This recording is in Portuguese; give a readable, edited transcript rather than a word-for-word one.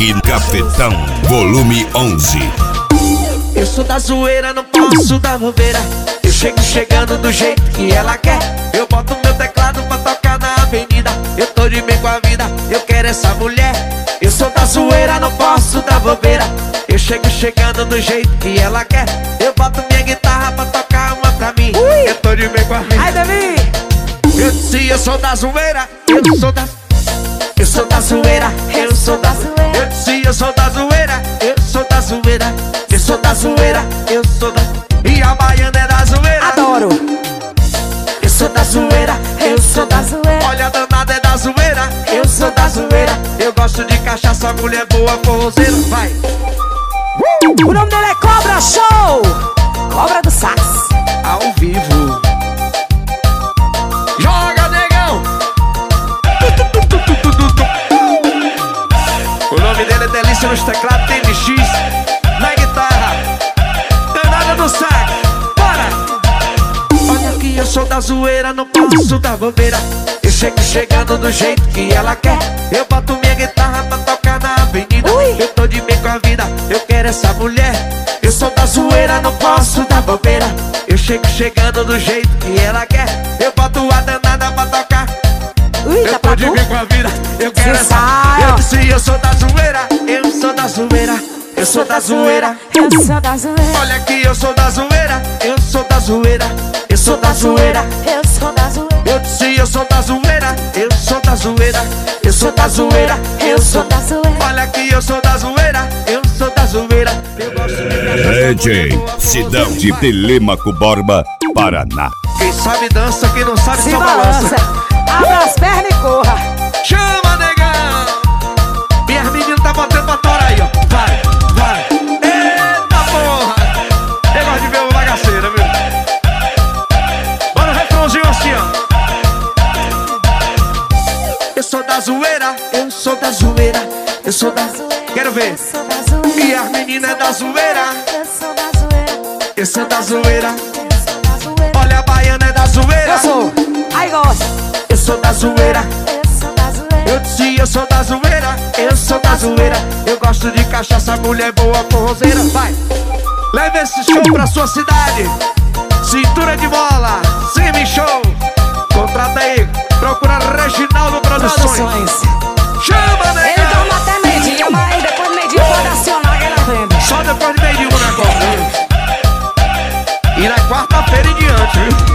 Aqui no Cafetão, volume 11. Eu sou da zoeira, não posso dar bobeira. Eu chego chegando do jeito que ela quer. Eu boto meu teclado pra tocar na avenida. Eu tô de bem com a vida, eu quero essa mulher. Eu sou da zoeira, não posso dar bobeira. Eu chego chegando do jeito que ela quer. Eu boto minha guitarra pra tocar uma pra mim. Eu tô de bem com a vida. Ai, Davi! Eu disse, eu sou da zoeira. Eu sou da zoeira. Eu sou da zoeira. Eu disse, eu sou da zoeira. Eu sou da zoeira. Eu sou da zoeira. Eu sou da... E a baiana é da zoeira. Adoro! Eu sou da zoeira. Eu sou da zoeira. Olha a danada é da zoeira. Eu sou da zoeira. Eu gosto de cachaça, mulher boa, forrozeira. Vai! O nome dele é Cobra Show! Cobra do Sax. Ao vivo. Joga, negão! O nome dele é Delícia nos teclados, TMX na guitarra, danada do sax. Bora! Olha que eu sou da zoeira, não posso dar bobeira. Eu chego chegando do jeito que ela quer. Eu boto minha guitarra pra tocar na avenida. Eu tô de bem com a vida, eu quero essa mulher. Eu sou da zoeira, não posso dar bobeira. Eu chego chegando do jeito que ela quer. Eu boto a danada pra tocar. Eu tô de bem com a vida, eu quero essa. Eu disse, eu sou da zoeira. Eu sou da zoeira. Eu sou da zoeira. Eu sou da zoeira. Olha aqui, eu sou da zoeira. Eu sou da zoeira. Eu sou da zoeira. Eu sou da zoeira. Eu disse, eu sou da zoeira. Eu sou da zoeira. Eu sou da zoeira. Eu sou da zoeira. Olha aqui, eu sou da zoeira. Eu sou da zoeira. Eu gosto de DJ Sidão de Telêmaco Borba, Paraná. Quem sabe dança, quem não sabe Se só balança. balança. Abra as pernas e corra. Chama, negão! Minhas meninas tá botando pra torar aí, ó. Vai, vai. Eita porra! Eu gosto de ver uma bagaceira, viu? Bora o refrãozinho assim, ó. Eu sou da zoeira, eu sou da zoeira. Eu sou da zoeira. Quero ver. Eu sou da zoeira. E as meninas é da zoeira. Eu sou da zoeira. Eu sou da zoeira. Eu sou da zoeira. Olha a baiana é da zoeira. Eu sou. Ai, gosta. Eu sou da zoeira. Eu sou da zoeira. Eu disse, eu sou da zoeira. Eu sou da zoeira. Eu gosto de cachaça, mulher boa, forrozeira. Vai! Leve esse show pra sua cidade. Cintura de bola, semi-show. Contrata aí, procura Reginaldo Produções. Chama, né? Ele toma até meio-dia, mas depois do meio-dia pode acionar que ele vende. Só depois de meio-dia o negócio, viu? E na quarta-feira em diante, viu?